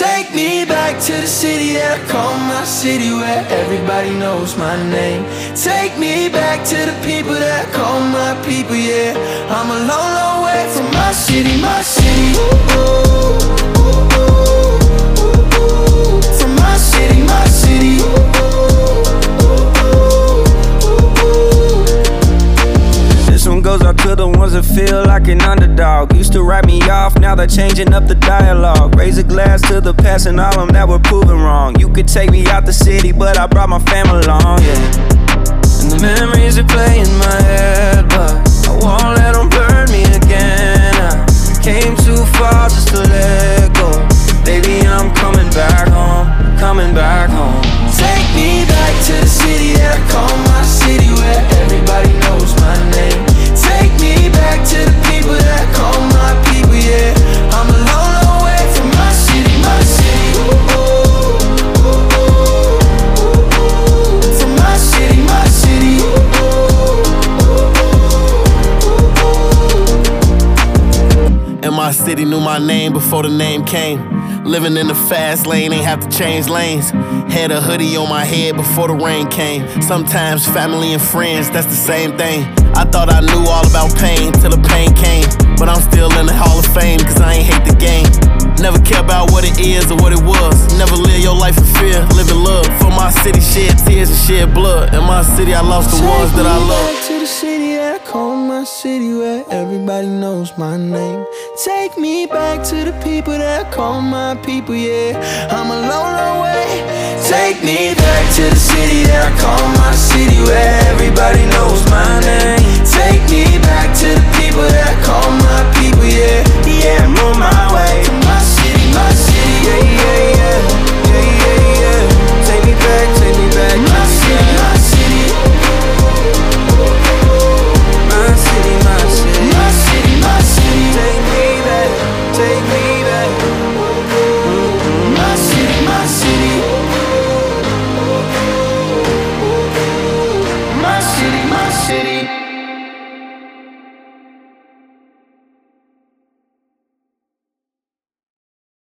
Take me back to the city that I call my city, where everybody knows my name. Take me back to the people that I call my people, yeah. I'm a long, long way from my city, my city. From my city, my city. This one goes out to the ones that feel like an underdog. Used to write me off, now they're changing up the dialogue. Raise a glass to the past and all them that were proven wrong. You could take me out the city, but I brought my family along, yeah. And the memories that play in my head, but I won't let them burn me again. I came too far just to let go. Baby, I'm coming back home, coming back home. Take me back to the city that I call my city, where everybody knows my name. Take me back to the people that I call my people, yeah. I'm a long, long way from my city, my city. From my city, my city. And my city knew my name before the name came. Living in the fast lane, ain't have to change lanes. Had a hoodie on my head before the rain came. Sometimes family and friends, that's the same thing. I thought I knew all about pain till the pain came. But I'm still in the Hall of Fame, cause I ain't hate the game. Never care about what it is or what it was. Never live your life in fear, live in love. For my city, shed tears and shed blood. In my city, I lost the ones that I love. Take me back to the city that I call my city, where everybody knows my name. Take me back to the people that I call my people, yeah. I'm a long, long way. Take me back to the city that I call my city, where everybody knows my name. Take me back to the people that I call my people, yeah. Yeah, I'm on my way to my city, yeah, yeah, yeah, yeah, yeah, yeah. Take me back, take me back, my city, my city. My city, my city. My city, my city. Take me back, take me back. My city, my city. My city, my city.